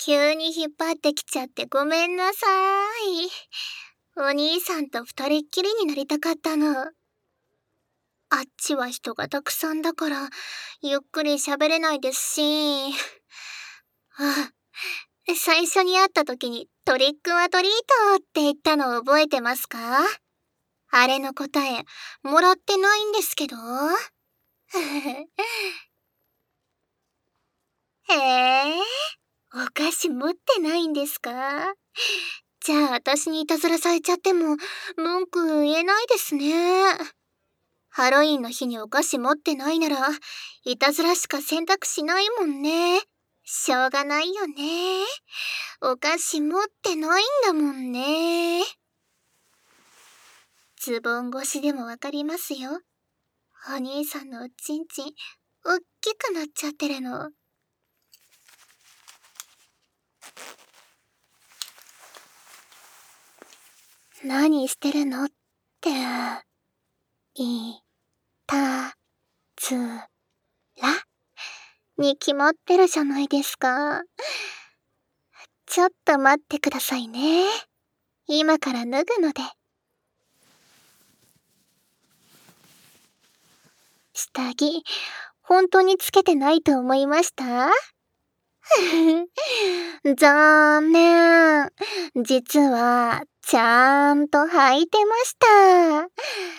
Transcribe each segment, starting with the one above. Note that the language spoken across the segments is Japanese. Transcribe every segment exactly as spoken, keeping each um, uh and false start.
急に引っ張ってきちゃってごめんなさーい。お兄さんと二人っきりになりたかったの。あっちは人がたくさんだから、ゆっくり喋れないですし。あ、最初に会った時にトリックはトリートって言ったの覚えてますか？あれの答え、もらってないんですけど。へえ、お菓子持ってないんですか？じゃあ私にいたずらされちゃっても文句言えないですね。ハロウィンの日にお菓子持ってないなら、いたずらしか選択しないもんね。しょうがないよね。お菓子持ってないんだもんね。ズボン越しでもわかりますよ。お兄さんのおちんちん、おっきくなっちゃってるの。何してるのって、いたずらに決まってるじゃないですか。ちょっと待ってくださいね。今から脱ぐので。下着、本当につけてないと思いました？残念。実は、ちゃんと履いてました。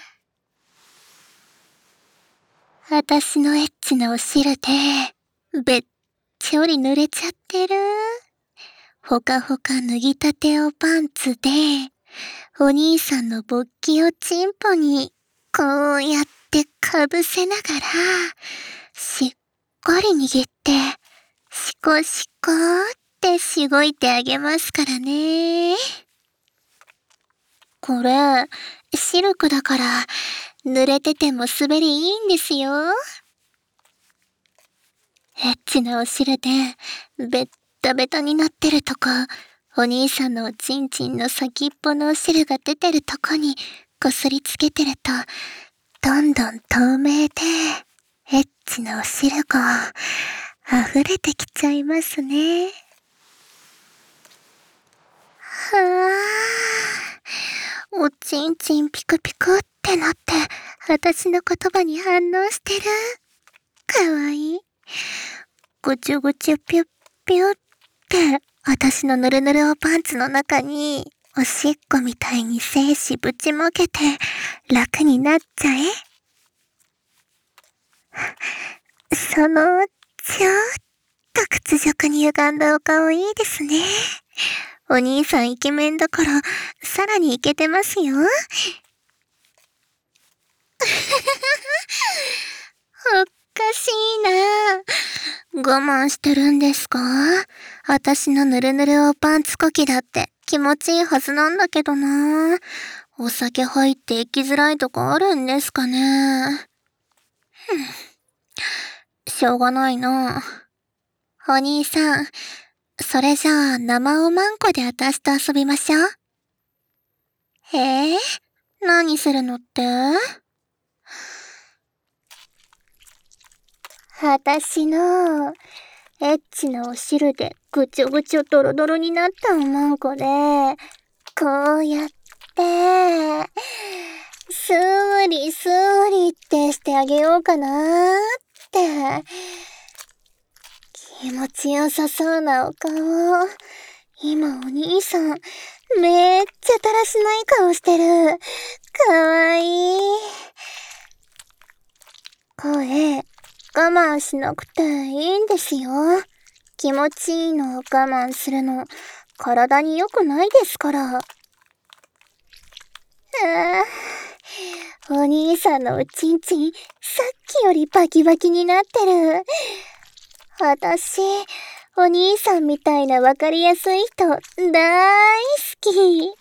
私のエッチなお汁で、べっちょり濡れちゃってる。ほかほか脱ぎたておパンツで、お兄さんの勃起をチンポに、こうやってかぶせながら、しっかり握って、シコシコってしごいてあげますからね。これ、シルクだから、濡れてても滑りいいんですよ。エッチなお汁で、ベッタベタになってるとこ、お兄さんのおちんちんの先っぽのお汁が出てるとこに、こすりつけてると、どんどん透明で、エッチなお汁が、溢れてきちゃいますね。はぁ、おちんちんピクピクってなって、私の言葉に反応してる。かわいい。ぐちゅぐちゅぴゅっぴゅって、私のぬるぬるおパンツの中に、おしっこみたいに精子ぶちまけて、楽になっちゃえ。その、ちょっと屈辱に歪んだお顔いいですね。お兄さんイケメンだから、さらにイケてますよ。おかしいな。我慢してるんですか？私のぬるぬるおパンツこきだって気持ちいいはずなんだけどな。お酒入って行きづらいとこあるんですかね。しょうがないな。お兄さん、それじゃあ生おまんこで私と遊びましょう。えー、何するのって？私のエッチなお汁でぐちょぐちょドロドロになったおまんこで、こうやって、スーリスーリってしてあげようかなーって。気持ちよさそうなお顔。今お兄さん、めっちゃだらしない顔してる。かわいい。声、我慢しなくていいんですよ。気持ちいいのを我慢するの、体に良くないですから。ああ、お兄さんのおちんちん、さっきよりバキバキになってる。私、お兄さんみたいなわかりやすい人、大好き。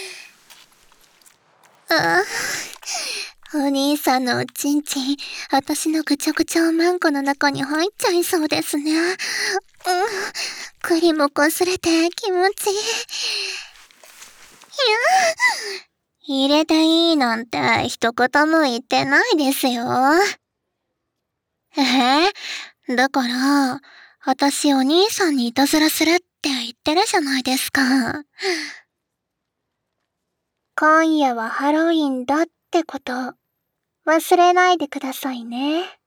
ああ、お兄さんのおちんちん、私のぐちょぐちょおまんこの中に入っちゃいそうですね。うん、栗も擦れて気持ちいい。いや、入れていいなんて一言も言ってないですよ。えー、だから、私お兄さんにいたずらするっって言ってるじゃないですか。今夜はハロウィンだってこと、忘れないでくださいね。